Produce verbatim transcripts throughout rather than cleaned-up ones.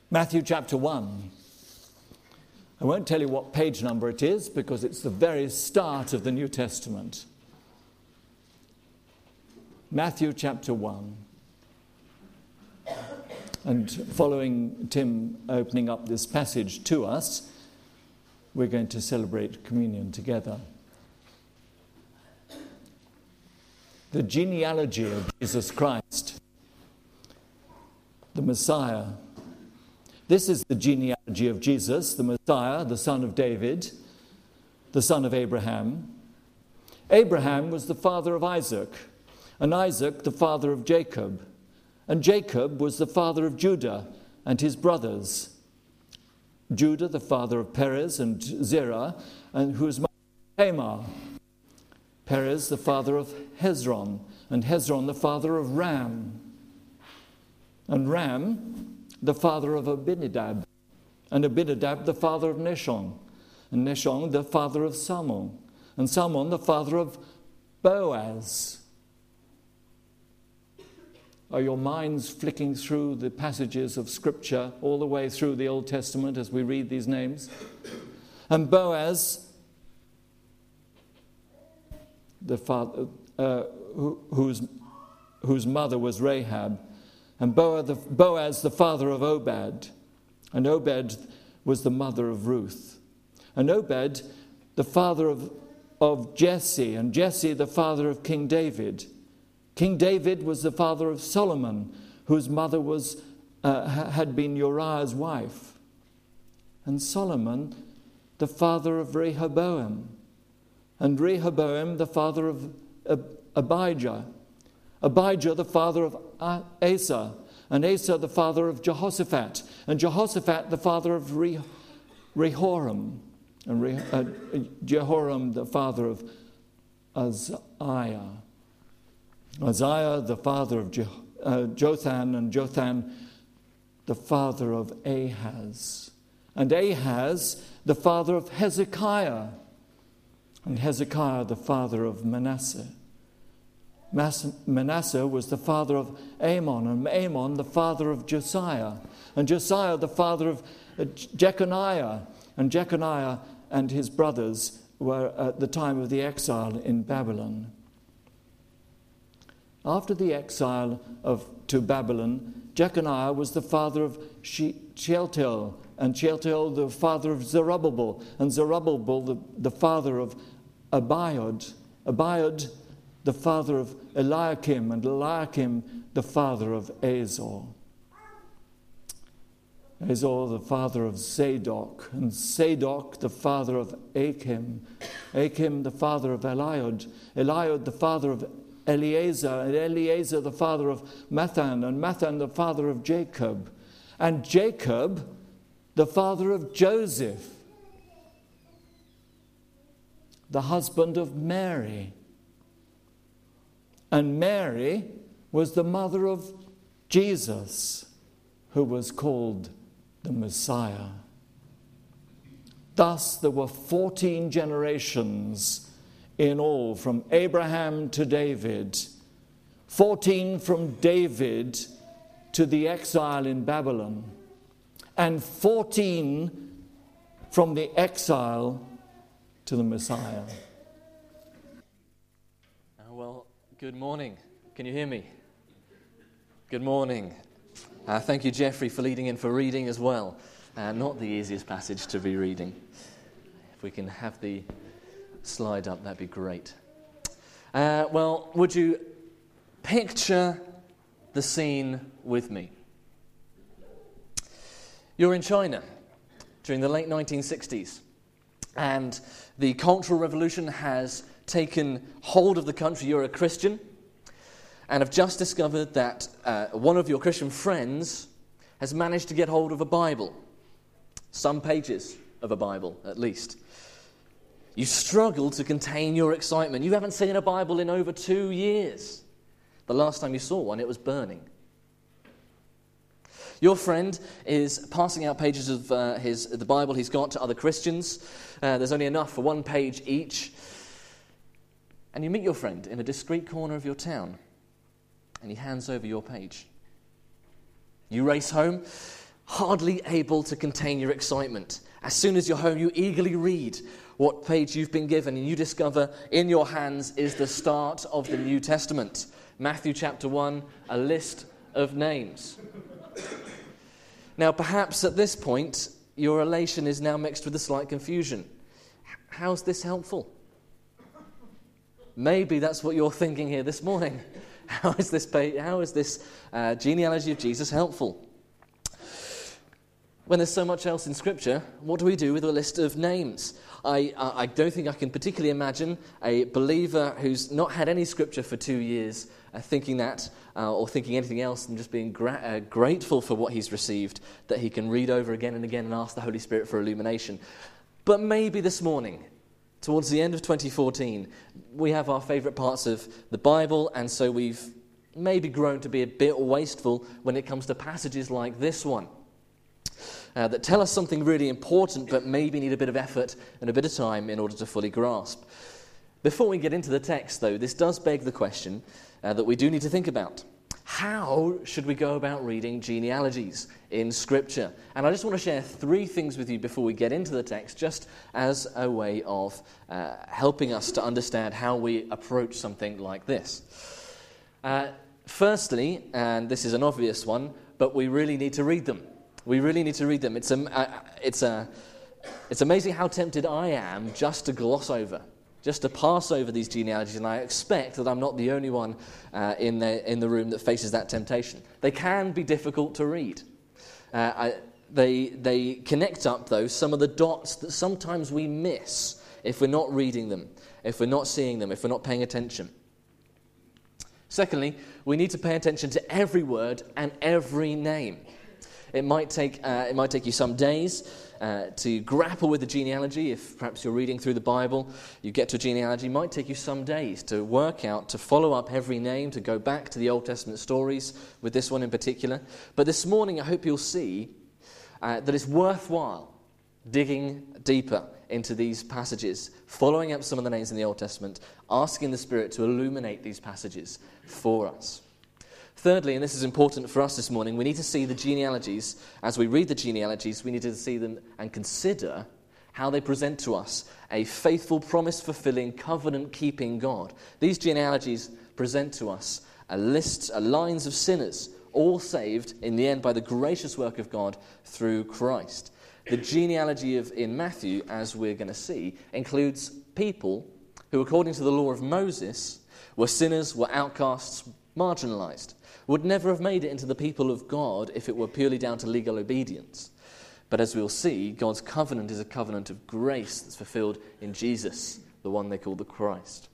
Matthew chapter one. I won't tell you what page number it is because it's the very start of the New Testament. Matthew chapter one. And following Tim opening up this passage to us, we're going to celebrate communion together. The genealogy of Jesus Christ, the Messiah. This is the genealogy of Jesus, the Messiah, the son of David, the son of Abraham. Abraham was the father of Isaac, and Isaac the father of Jacob, and Jacob was the father of Judah and his brothers. Judah the father of Perez and Zerah, and whose mother was Tamar. Perez the father of Hezron, and Hezron the father of Ram, and Ram the father of Abinadab, and Abinadab the father of Nashon, and Nashon the father of Salmon, and Salmon the father of Boaz. Are your minds flicking through the passages of Scripture all the way through the Old Testament as we read these names? And Boaz, the father, uh, who, whose, whose mother was Rahab, and Boaz the, Boaz, the father of Obed, and Obed was the mother of Ruth, and Obed, the father of, of Jesse, and Jesse, the father of King David. King David was the father of Solomon, whose mother was uh, had been Uriah's wife, and Solomon, the father of Rehoboam, and Rehoboam, the father of Abijah, Abijah, the father of Asa, and Asa, the father of Jehoshaphat, and Jehoshaphat, the father of Re- Rehoram, and Re- uh, Jehoram, the father of Uzziah. Uzziah, the father of Je- uh, Jotham, and Jotham, the father of Ahaz, and Ahaz, the father of Hezekiah, and Hezekiah, the father of Manasseh. Manasseh was the father of Amon, and Amon the father of Josiah, and Josiah the father of Jeconiah, and Jeconiah and his brothers were at the time of the exile in Babylon. After the exile of to Babylon, Jeconiah was the father of Shealtiel, and Shealtiel the father of Zerubbabel, and Zerubbabel the, the father of Abiud, Abiud the father of Eliakim, and Eliakim the father of Azor. Azor the father of Zadok, and Zadok the father of Achim, Achim the father of Eliud, Eliud the father of Eleazar, and Eleazar the father of Mathan, and Mathan the father of Jacob, and Jacob the father of Joseph, the husband of Mary. And Mary was the mother of Jesus, who was called the Messiah. Thus there were fourteen generations in all, from Abraham to David, fourteen from David to the exile in Babylon, and fourteen from the exile to the Messiah. Oh, well, good morning. Can you hear me? Good morning. Uh, thank you, Jeffrey, for leading in for reading as well. Uh, not the easiest passage to be reading. If we can have the slide up, that'd be great. Uh, well, would you picture the scene with me? You're in China during the late nineteen sixties, and the Cultural Revolution has taken hold of the country. You're a Christian, and have just discovered that uh, one of your Christian friends has managed to get hold of a Bible, some pages of a Bible at least. You struggle to contain your excitement. You haven't seen a Bible in over two years. The last time you saw one, it was burning. Your friend is passing out pages of uh, his the Bible he's got to other Christians. Uh, there's only enough for one page each. And you meet your friend in a discreet corner of your town, and he hands over your page. You race home, hardly able to contain your excitement. As soon as you're home, you eagerly read what page you've been given, and you discover in your hands is the start of the New Testament. Matthew chapter one, a list of names. Now, perhaps at this point, your elation is now mixed with a slight confusion. How's this helpful? Maybe that's what you're thinking here this morning. How is this, how is this uh, genealogy of Jesus helpful? When there's so much else in Scripture, what do we do with a list of names? I, uh, I don't think I can particularly imagine a believer who's not had any Scripture for two years uh, thinking that, uh, or thinking anything else, and just being gra- uh, grateful for what he's received, that he can read over again and again and ask the Holy Spirit for illumination. But maybe this morning, towards the end of twenty fourteen, we have our favourite parts of the Bible, and so we've maybe grown to be a bit wasteful when it comes to passages like this one. Uh, that tell us something really important, but maybe need a bit of effort and a bit of time in order to fully grasp. Before we get into the text, though, this does beg the question uh, that we do need to think about. How should we go about reading genealogies in Scripture? And I just want to share three things with you before we get into the text, just as a way of uh, helping us to understand how we approach something like this. Uh, firstly, and this is an obvious one, but we really need to read them. We really need to read them. It's a, uh, it's a, it's amazing how tempted I am just to gloss over, just to pass over these genealogies, and I expect that I'm not the only one uh, in the in the room that faces that temptation. They can be difficult to read. Uh, I, they they connect up, though, some of the dots that sometimes we miss if we're not reading them, if we're not seeing them, if we're not paying attention. Secondly, we need to pay attention to every word and every name. It might take uh, it might take you some days uh, to grapple with the genealogy. If perhaps you're reading through the Bible, you get to a genealogy, it might take you some days to work out, to follow up every name, to go back to the Old Testament stories with this one in particular. But this morning, I hope you'll see uh, that it's worthwhile digging deeper into these passages, following up some of the names in the Old Testament, asking the Spirit to illuminate these passages for us. Thirdly, and this is important for us this morning, we need to see the genealogies. As we read the genealogies, we need to see them and consider how they present to us a faithful, promise-fulfilling, covenant-keeping God. These genealogies present to us a list, a lines of sinners, all saved in the end by the gracious work of God through Christ. The genealogy of in Matthew, as we're going to see, includes people who, according to the law of Moses, were sinners, were outcasts, marginalized, would never have made it into the people of God if it were purely down to legal obedience. But as we'll see, God's covenant is a covenant of grace that's fulfilled in Jesus, the one they call the Christ.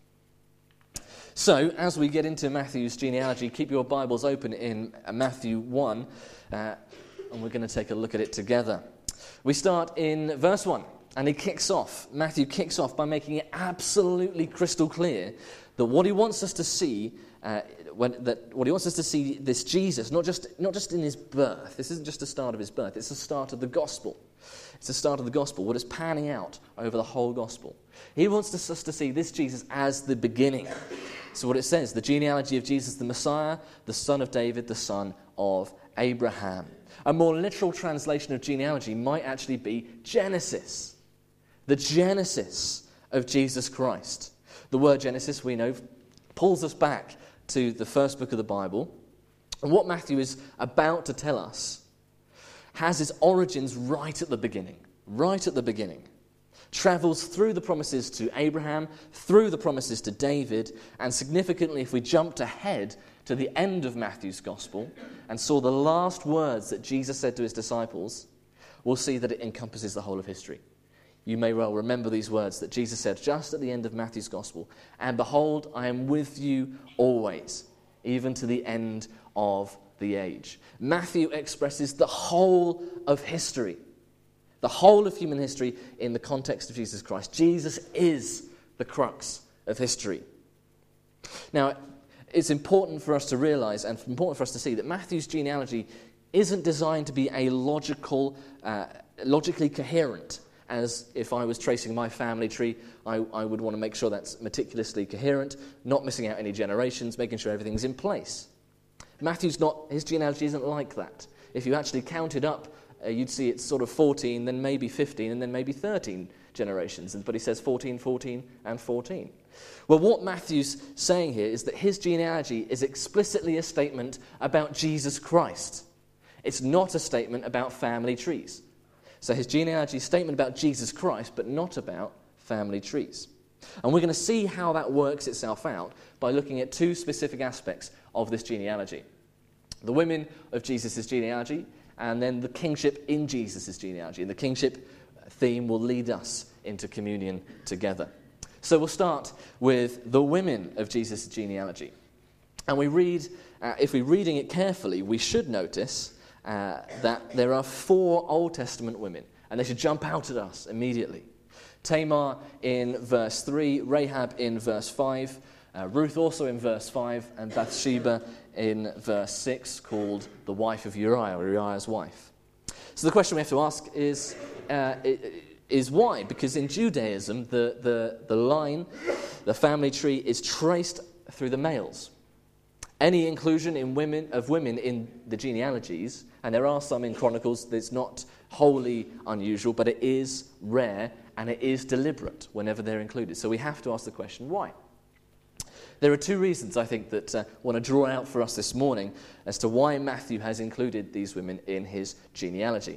So, as we get into Matthew's genealogy, keep your Bibles open in Matthew one, uh, and we're going to take a look at it together. We start in verse one, and he kicks off, Matthew kicks off by making it absolutely crystal clear that what he wants us to see Uh, when, that what he wants us to see this Jesus, not just not just in his birth. This isn't just the start of his birth. It's the start of the gospel. It's the start of the gospel. What is panning out over the whole gospel? He wants us, us to see this Jesus as the beginning. So what it says, the genealogy of Jesus, the Messiah, the son of David, the son of Abraham. A more literal translation of genealogy might actually be Genesis. The Genesis of Jesus Christ. The word Genesis, we know, pulls us back to the first book of the Bible. And what Matthew is about to tell us has its origins right at the beginning. Right at the beginning. Travels through the promises to Abraham, through the promises to David, and significantly, if we jumped ahead to the end of Matthew's gospel and saw the last words that Jesus said to his disciples, we'll see that it encompasses the whole of history. You may well remember these words that Jesus said just at the end of Matthew's gospel. And behold, I am with you always, even to the end of the age. Matthew expresses the whole of history, the whole of human history in the context of Jesus Christ. Jesus is the crux of history. Now, it's important for us to realize and important for us to see that Matthew's genealogy isn't designed to be a logical, uh, logically coherent. As if I was tracing my family tree, I, I would want to make sure that's meticulously coherent, not missing out any generations, making sure everything's in place. Matthew's not, his genealogy isn't like that. If you actually counted up uh, you'd see it's sort of fourteen, then maybe fifteen, and then maybe thirteen generations. But he says fourteen, fourteen, and fourteen. Well, what Matthew's saying here is that his genealogy is explicitly a statement about Jesus Christ. It's not a statement about family trees. So his genealogy is a statement about Jesus Christ, but not about family trees. And we're going to see how that works itself out by looking at two specific aspects of this genealogy. The women of Jesus' genealogy, and then the kingship in Jesus' genealogy. And the kingship theme will lead us into communion together. So we'll start with the women of Jesus' genealogy. And we read, uh, if we're reading it carefully, we should notice uh, that there are four Old Testament women, and they should jump out at us immediately. Tamar in verse three, Rahab in verse five, uh, Ruth also in verse five, and Bathsheba in verse six, called the wife of Uriah, Uriah's wife. So the question we have to ask is, uh, is why? Because in Judaism, the, the, the line, the family tree, is traced through the males. Any inclusion in women of women in the genealogies, and there are some in Chronicles, that's not wholly unusual, but it is rare and it is deliberate whenever they're included. So we have to ask the question, why? There are two reasons, I think, that I uh, want to draw out for us this morning as to why Matthew has included these women in his genealogy.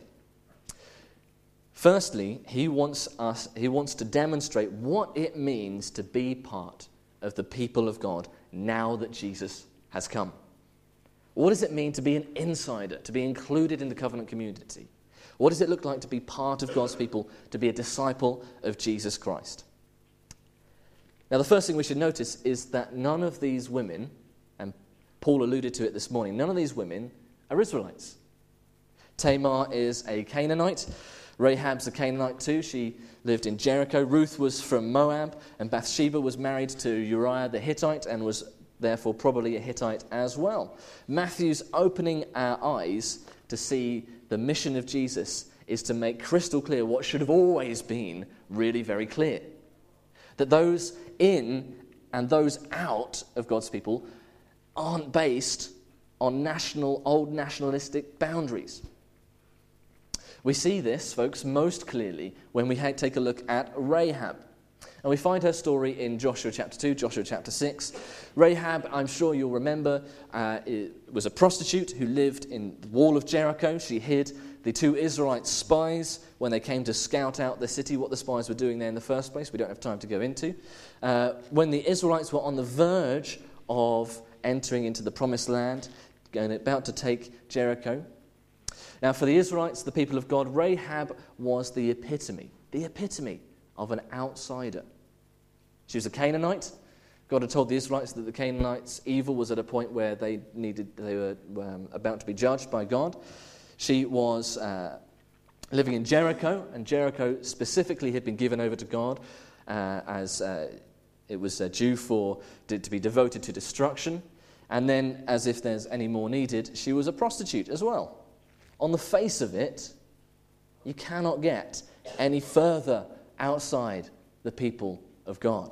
Firstly, he wants us, he wants to demonstrate what it means to be part of the people of God now that Jesus has come. What does it mean to be an insider, to be included in the covenant community? What does it look like to be part of God's people, to be a disciple of Jesus Christ? Now, the first thing we should notice is that none of these women, and Paul alluded to it this morning, none of these women are Israelites. Tamar is a Canaanite. Rahab's a Canaanite too. She lived in Jericho. Ruth was from Moab, and Bathsheba was married to Uriah the Hittite and was therefore probably a Hittite as well. Matthew's opening our eyes to see the mission of Jesus is to make crystal clear what should have always been really very clear. That those in and those out of God's people aren't based on national, old nationalistic boundaries. We see this, folks, most clearly when we take a look at Rahab. And we find her story in Joshua chapter two, Joshua chapter six. Rahab, I'm sure you'll remember, uh, was a prostitute who lived in the wall of Jericho. She hid the two Israelite spies when they came to scout out the city, what the spies were doing there in the first place. We don't have time to go into. Uh, when the Israelites were on the verge of entering into the promised land, going about to take Jericho. Now, for the Israelites, the people of God, Rahab was the epitome, the epitome of an outsider. She was a Canaanite. God had told the Israelites that the Canaanites' evil was at a point where they needed, they were um, about to be judged by God. She was uh, living in Jericho, and Jericho specifically had been given over to God uh, as uh, it was uh, due for to, to be devoted to destruction. And then, as if there's any more needed, she was a prostitute as well. On the face of it, you cannot get any further outside the people of God.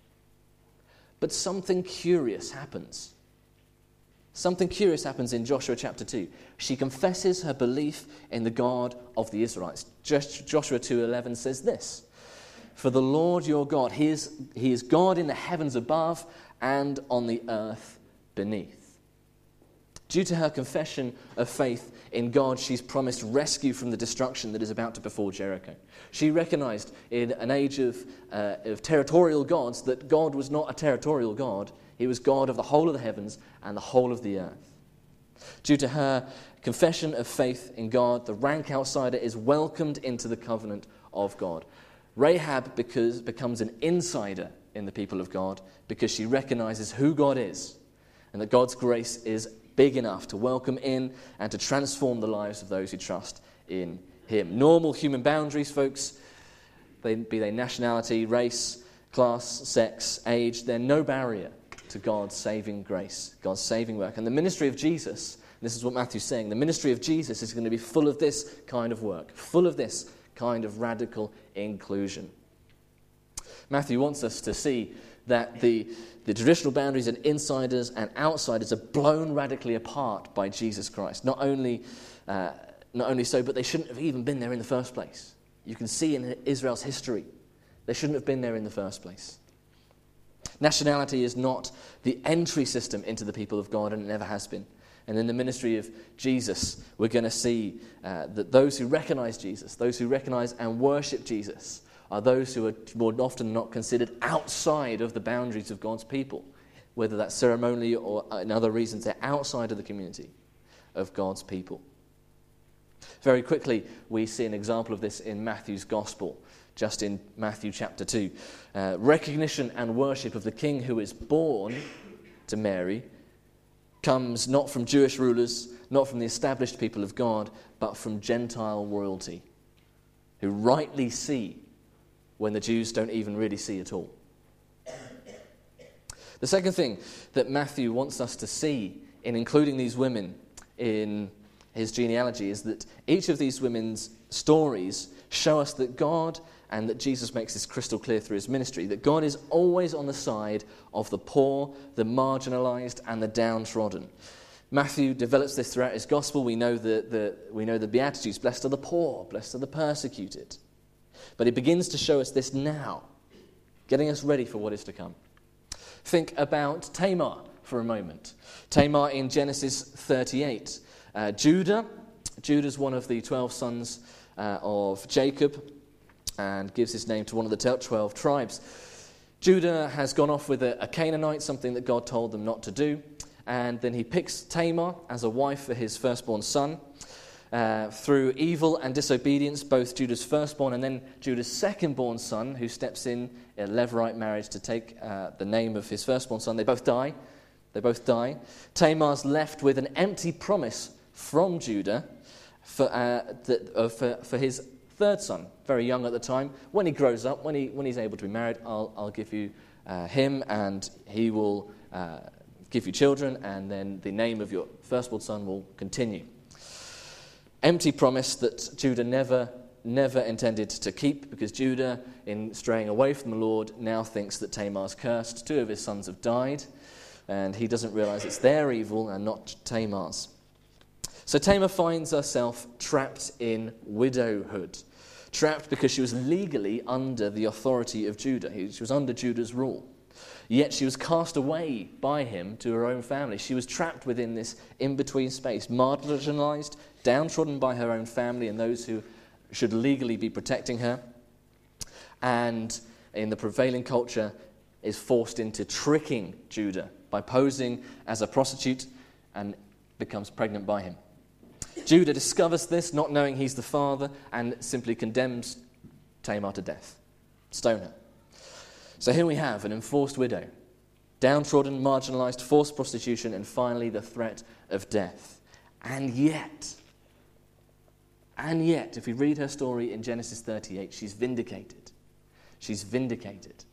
But something curious happens. Something curious happens in Joshua chapter two. She confesses her belief in the God of the Israelites. Joshua two eleven says this: "For the Lord your God, he is, he is God in the heavens above and on the earth beneath." Due to her confession of faith in God, she's promised rescue from the destruction that is about to befall Jericho. She recognized in an age of, uh, of territorial gods that God was not a territorial God. He was God of the whole of the heavens and the whole of the earth. Due to her confession of faith in God, the rank outsider is welcomed into the covenant of God. Rahab because, becomes an insider in the people of God because she recognizes who God is and that God's grace is big enough to welcome in and to transform the lives of those who trust in him. Normal human boundaries, folks, they, be they nationality, race, class, sex, age, they're no barrier to God's saving grace, God's saving work. And the ministry of Jesus, this is what Matthew's saying, the ministry of Jesus is going to be full of this kind of work, full of this kind of radical inclusion. Matthew wants us to see that the, the traditional boundaries and insiders and outsiders are blown radically apart by Jesus Christ. Not only uh, not only so, but they shouldn't have even been there in the first place. You can see in Israel's history, they shouldn't have been there in the first place. Nationality is not the entry system into the people of God, and it never has been. And in the ministry of Jesus, we're going to see uh, that those who recognize Jesus, those who recognize and worship Jesus, are those who are more often not considered outside of the boundaries of God's people, whether that's ceremonially or in other reasons, they're outside of the community of God's people. Very quickly, we see an example of this in Matthew's Gospel, just in Matthew chapter two. Uh, recognition and worship of the King who is born to Mary comes not from Jewish rulers, not from the established people of God, but from Gentile royalty, who rightly see when the Jews don't even really see at all. The second thing that Matthew wants us to see in including these women in his genealogy is that each of these women's stories show us that God, and that Jesus makes this crystal clear through his ministry, that God is always on the side of the poor, the marginalized, and the downtrodden. Matthew develops this throughout his gospel. We know the, the, we know the Beatitudes, blessed are the poor, blessed are the persecuted. But he begins to show us this now, getting us ready for what is to come. Think about Tamar for a moment. Tamar in Genesis thirty-eight. Uh, Judah, Judah's one of the twelve sons uh, of Jacob, and gives his name to one of the twelve tribes. Judah has gone off with a, a Canaanite, something that God told them not to do, and then he picks Tamar as a wife for his firstborn son. Uh, through evil and disobedience, both Judah's firstborn and then Judah's secondborn son, who steps in a Levirate marriage to take uh, the name of his firstborn son, they both die. They both die. Tamar's left with an empty promise from Judah for, uh, that, uh, for, for his third son, very young at the time. When he grows up, when he when he's able to be married, I'll I'll give you uh, him, and he will uh, give you children, and then the name of your firstborn son will continue. Empty promise that Judah never never intended to keep, because Judah, in straying away from the Lord, now thinks that Tamar's cursed. Two of his sons have died, and he doesn't realize it's their evil and not Tamar's. So Tamar finds herself trapped in widowhood. Trapped because she was legally under the authority of Judah. She was under Judah's rule. Yet she was cast away by him to her own family. She was trapped within this in-between space, marginalized, downtrodden by her own family and those who should legally be protecting her. And in the prevailing culture, is forced into tricking Judah by posing as a prostitute and becomes pregnant by him. Judah discovers this, not knowing he's the father, and simply condemns Tamar to death. Stone her. So here we have an enforced widow, downtrodden, marginalized, forced prostitution, and finally the threat of death. And yet, and yet, if we read her story in Genesis thirty-eight, she's vindicated. She's vindicated.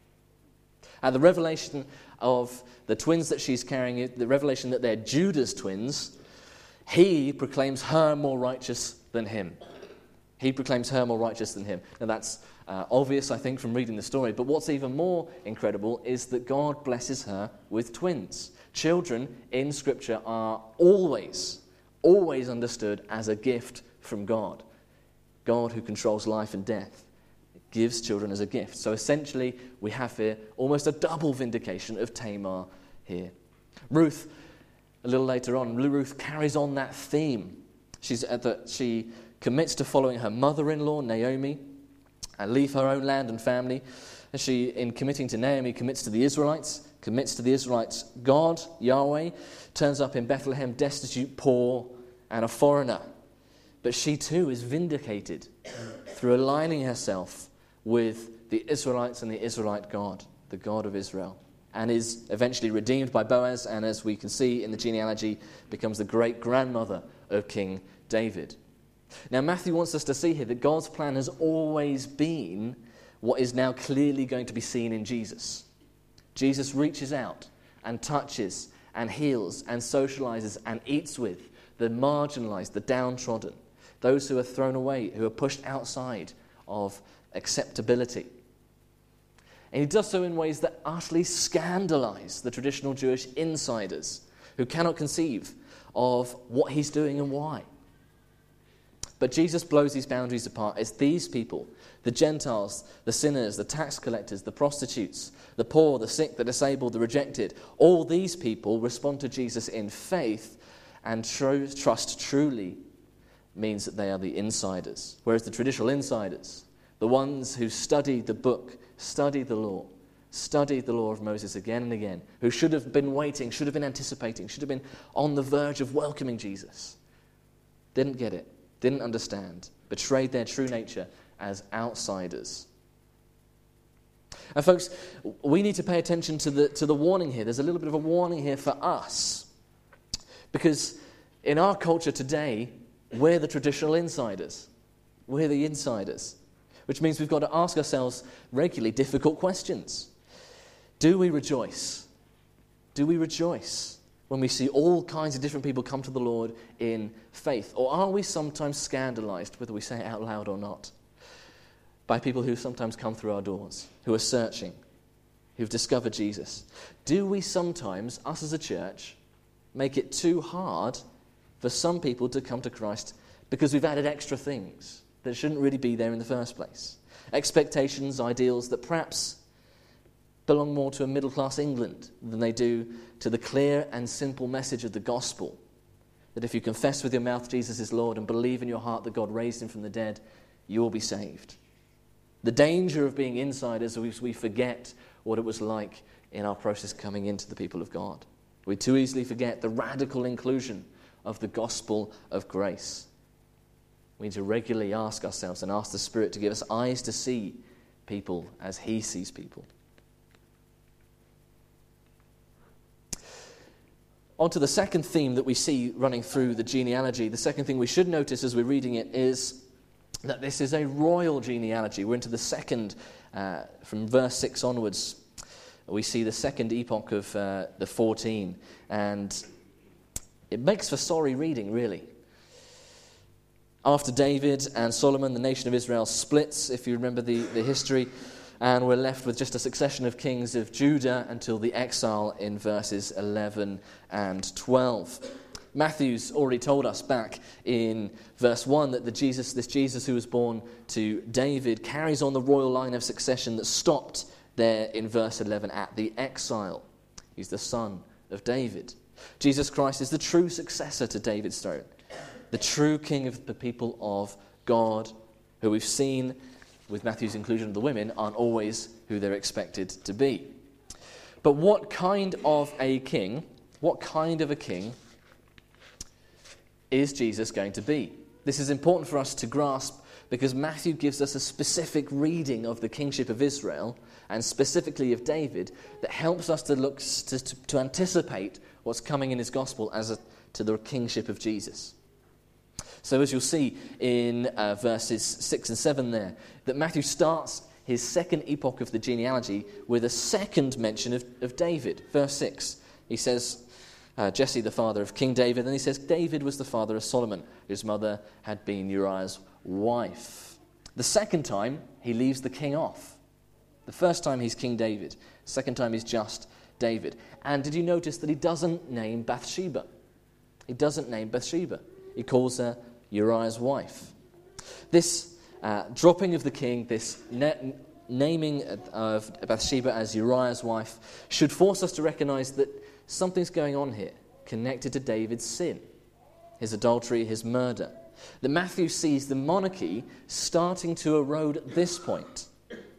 At the revelation of the twins that she's carrying, the revelation that they're Judah's twins, he proclaims her more righteous than him. He proclaims her more righteous than him. Now that's uh, obvious, I think, from reading the story. But what's even more incredible is that God blesses her with twins. Children in Scripture are always, always understood as a gift from God. God who controls life and death gives children as a gift. So essentially, we have here almost a double vindication of Tamar here. Ruth, a little later on, Ruth carries on that theme. She's at the, she commits to following her mother-in-law, Naomi, and leave her own land and family. And she, in committing to Naomi, commits to the Israelites, commits to the Israelites. God, Yahweh, turns up in Bethlehem, destitute, poor, and a foreigner. But she too is vindicated through aligning herself with the Israelites and the Israelite God, the God of Israel, and is eventually redeemed by Boaz, and as we can see in the genealogy, becomes the great-grandmother of King David. Now, Matthew wants us to see here that God's plan has always been what is now clearly going to be seen in Jesus. Jesus reaches out and touches and heals and socializes and eats with the marginalized, the downtrodden, those who are thrown away, who are pushed outside of acceptability. And he does so in ways that utterly scandalize the traditional Jewish insiders who cannot conceive of what he's doing and why. But Jesus blows these boundaries apart as these people, the Gentiles, the sinners, the tax collectors, the prostitutes, the poor, the sick, the disabled, the rejected, all these people respond to Jesus in faith, and tr- trust truly means that they are the insiders. Whereas the traditional insiders, the ones who studied the book, studied the law, studied the law of Moses again and again, who should have been waiting, should have been anticipating, should have been on the verge of welcoming Jesus, didn't get it, didn't understand, betrayed their true nature as outsiders. And folks, we need to pay attention to the, to the warning here. There's a little bit of a warning here for us. Because in our culture today, we're the traditional insiders. We're the insiders. Which means we've got to ask ourselves regularly difficult questions. Do we rejoice? Do we rejoice when we see all kinds of different people come to the Lord in faith? Or are we sometimes scandalized, whether we say it out loud or not, by people who sometimes come through our doors, who are searching, who've discovered Jesus? Do we sometimes, us as a church, make it too hard for some people to come to Christ because we've added extra things that shouldn't really be there in the first place? Expectations, ideals that perhaps belong more to a middle-class England than they do to the clear and simple message of the gospel, that if you confess with your mouth Jesus is Lord and believe in your heart that God raised him from the dead, you will be saved. The danger of being insiders is we forget what it was like in our process coming into the people of God. We too easily forget the radical inclusion of the gospel of grace. We need to regularly ask ourselves and ask the Spirit to give us eyes to see people as he sees people. On to the second theme that we see running through the genealogy. The second thing we should notice as we're reading it is that this is a royal genealogy. We're into the second, uh, from verse six onwards, we see the second epoch of uh, the fourteen. And it makes for sorry reading, really. After David and Solomon, the nation of Israel splits, if you remember the, the history, and we're left with just a succession of kings of Judah until the exile in verses eleven and twelve. Matthew's already told us back in verse one that the Jesus, this Jesus who was born to David carries on the royal line of succession that stopped there in verse eleven at the exile. He's the son of David. Jesus Christ is the true successor to David's throne, the true king of the people of God, who we've seen with Matthew's inclusion of the women aren't always who they're expected to be. But what kind of a king, what kind of a king is Jesus going to be? This is important for us to grasp because Matthew gives us a specific reading of the kingship of Israel and specifically of David that helps us to look to, to, to anticipate what's coming in his gospel as a, to the kingship of Jesus. So as you'll see in uh, verses six and seven there, that Matthew starts his second epoch of the genealogy with a second mention of, of David. Verse six, he says, uh, Jesse the father of King David, and he says, David was the father of Solomon, whose mother had been Uriah's wife. The second time, he leaves the king off. The first time he's King David. The second time he's just David. And did you notice that he doesn't name Bathsheba? He doesn't name Bathsheba. He calls her Uriah's wife. This uh, dropping of the king, this na- naming of Bathsheba as Uriah's wife, should force us to recognize that something's going on here connected to David's sin, his adultery, his murder. That Matthew sees the monarchy starting to erode at this point.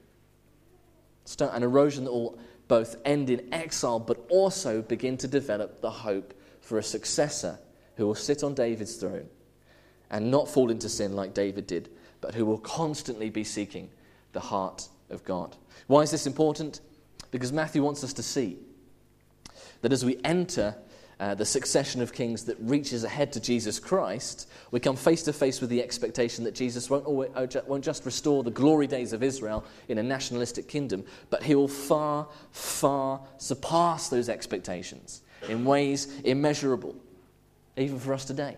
Start an erosion that will both end in exile but also begin to develop the hope for a successor who will sit on David's throne and not fall into sin like David did, but who will constantly be seeking the heart of God. Why is this important? Because Matthew wants us to see that as we enter uh, the succession of kings that reaches ahead to Jesus Christ, we come face to face with the expectation that Jesus won't, always, won't just restore the glory days of Israel in a nationalistic kingdom, but he will far, far surpass those expectations in ways immeasurable, even for us today.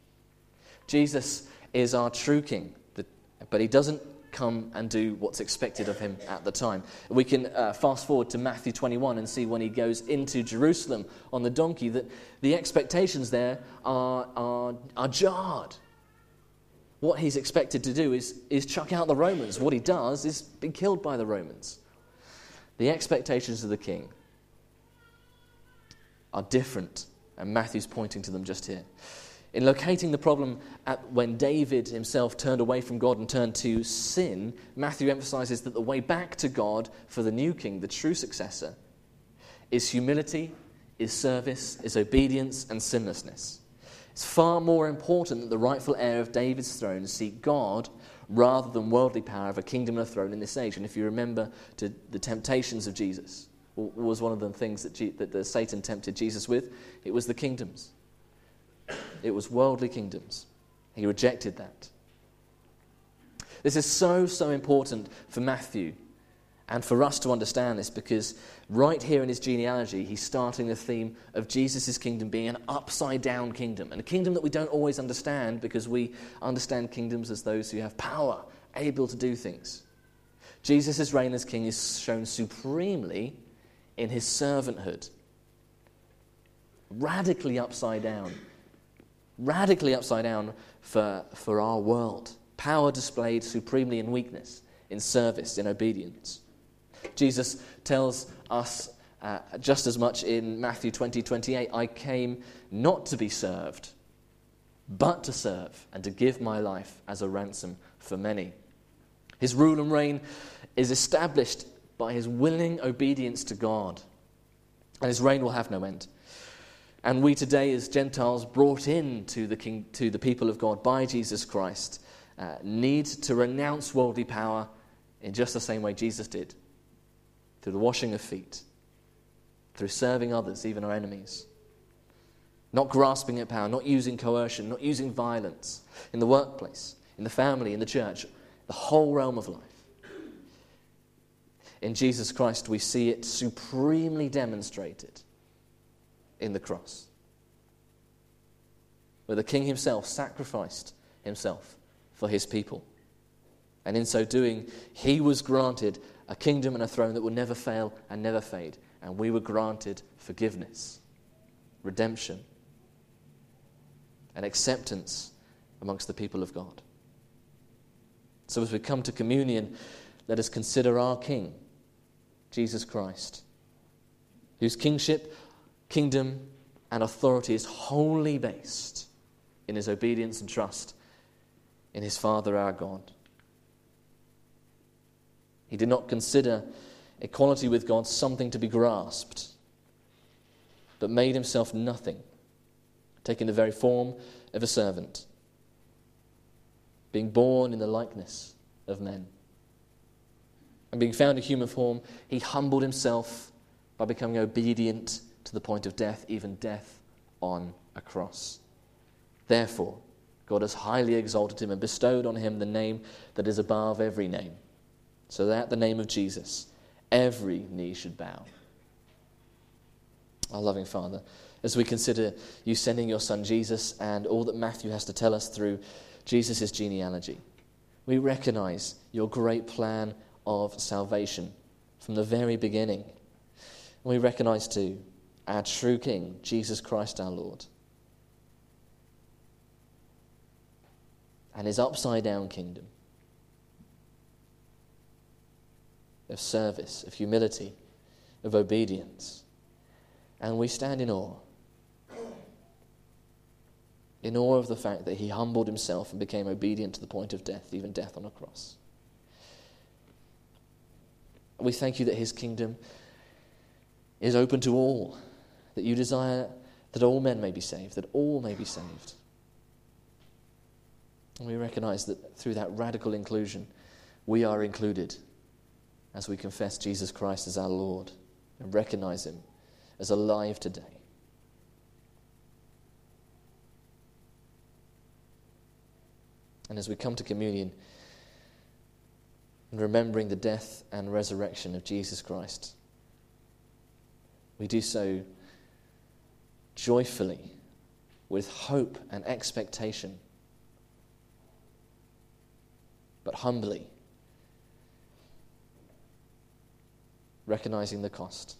Jesus is our true king, but he doesn't come and do what's expected of him at the time. We can uh, fast forward to Matthew twenty-one and see when he goes into Jerusalem on the donkey that the expectations there are, are, are jarred. what he's expected to do is, is chuck out the Romans. What he does is be killed by the Romans. The expectations of the king are different, and Matthew's pointing to them just here. In locating the problem at when David himself turned away from God and turned to sin, Matthew emphasizes that the way back to God for the new king, the true successor, is humility, is service, is obedience, and sinlessness. It's far more important that the rightful heir of David's throne seek God rather than worldly power of a kingdom and a throne in this age. And if you remember to the temptations of Jesus, what was one of the things that, G- that the Satan tempted Jesus with? It was the kingdoms. It was worldly kingdoms. He rejected that. This is so, so important for Matthew and for us to understand this, because right here in his genealogy, he's starting the theme of Jesus' kingdom being an upside-down kingdom, and a kingdom that we don't always understand because we understand kingdoms as those who have power, able to do things. Jesus' reign as king is shown supremely in his servanthood. Radically upside down. Radically upside down for, for our world. Power displayed supremely in weakness, in service, in obedience. Jesus tells us uh, just as much in Matthew twenty, twenty-eight, I came not to be served, but to serve and to give my life as a ransom for many. His rule and reign is established by his willing obedience to God, and his reign will have no end. And we today, as Gentiles brought in to the king, to the people of God by Jesus Christ, uh, need to renounce worldly power in just the same way Jesus did, through the washing of feet, through serving others, even our enemies, not grasping at power, not using coercion, not using violence in the workplace, in the family, in the church, the whole realm of life. In Jesus Christ, we see it supremely demonstrated in the cross, where the King himself sacrificed himself for his people. And in so doing, he was granted a kingdom and a throne that will never fail and never fade. And we were granted forgiveness, redemption, and acceptance amongst the people of God. So as we come to communion, let us consider our King, Jesus Christ, whose kingship, kingdom, and authority is wholly based in his obedience and trust in his Father our God. He did not consider equality with God something to be grasped, but made himself nothing, taking the very form of a servant, being born in the likeness of men. And being found in human form, he humbled himself by becoming obedient to the point of death, even death on a cross. Therefore, God has highly exalted him and bestowed on him the name that is above every name, so that at the name of Jesus, every knee should bow. Our loving Father, as we consider you sending your Son Jesus and all that Matthew has to tell us through Jesus' genealogy, we recognize your great plan of salvation from the very beginning. And we recognize too our true King, Jesus Christ our Lord, and his upside-down kingdom of service, of humility, of obedience. And we stand in awe, in awe of the fact that he humbled himself and became obedient to the point of death, even death on a cross. We thank you that his kingdom is open to all, that you desire that all men may be saved, that all may be saved. And we recognize that through that radical inclusion, we are included as we confess Jesus Christ as our Lord and recognize him as alive today. And as we come to communion and remembering the death and resurrection of Jesus Christ, we do so joyfully, with hope and expectation, but humbly, recognizing the cost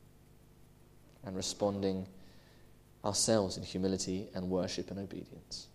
and responding ourselves in humility and worship and obedience.